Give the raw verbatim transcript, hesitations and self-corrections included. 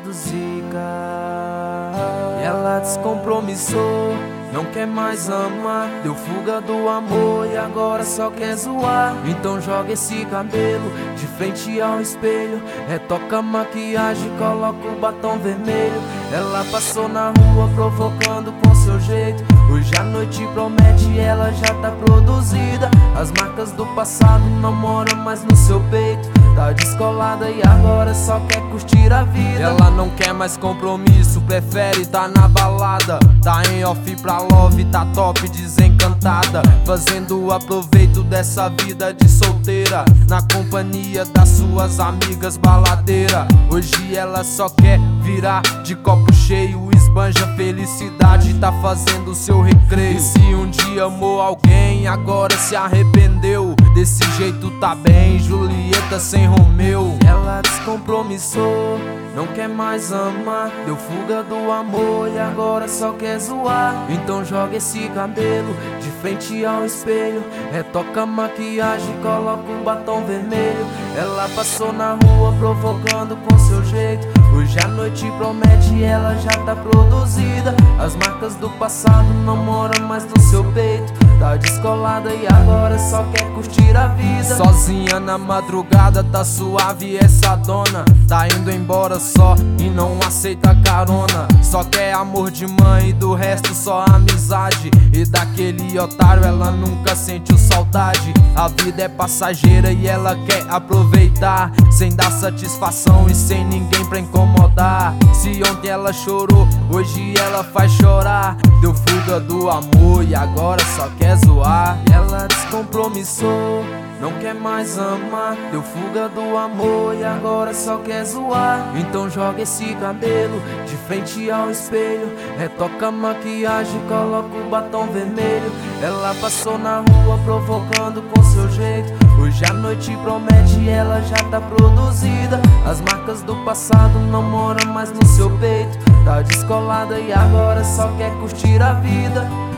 do Zika. E ela descompromissou, não quer mais amar, deu fuga do amor e agora só quer zoar. Então joga esse cabelo de frente ao espelho, retoca a maquiagem, coloca o batom vermelho. Ela passou na rua provocando com seu jeito, hoje a noite promete, ela já tá produzida. As marcas do passado não moram mais no seu peito, tá descolada e agora só quer curtir a vida. Ela não quer mais compromisso, prefere tá na balada, tá em off pra love, tá top desencantada, fazendo aproveito dessa vida de solteira, na companhia das suas amigas baladeira. Hoje ela só quer virar de copo cheio, esbanja felicidade, tá fazendo seu recreio. E se um dia amou alguém, agora se arrependeu, desse jeito tá bem, Julieta sem Romeu. Ela descompromissou, não quer mais amar, deu fuga do amor e agora só quer zoar. Então joga esse cabelo de frente ao espelho, retoca a maquiagem, coloca um batom vermelho. Ela passou na rua provocando com seu jeito, hoje a noite promete, ela já tá produzida. As marcas do passado não moram mais no seu peito, tá descolada e agora só quer curtir a vida. Sozinha na madrugada, tá suave essa dona, tá indo embora só e não aceita carona. Só quer amor de mãe e do resto só amizade, e daquele otário ela nunca sentiu saudade. A vida é passageira e ela quer aproveitar, sem dar satisfação e sem ninguém pra incomodar. Se ontem ela chorou, hoje ela faz chorar, deu fuga do amor e agora só quer zoar. E ela descompromissou, não quer mais amar, deu fuga do amor e agora só quer zoar. Então joga esse cabelo de frente ao espelho, retoca a maquiagem, coloca o batom vermelho. Ela passou na rua provocando com seu jeito, hoje a noite promete, ela já tá produzida. As marcas do passado não moram mais no seu peito, tá descolada e agora só quer curtir a vida.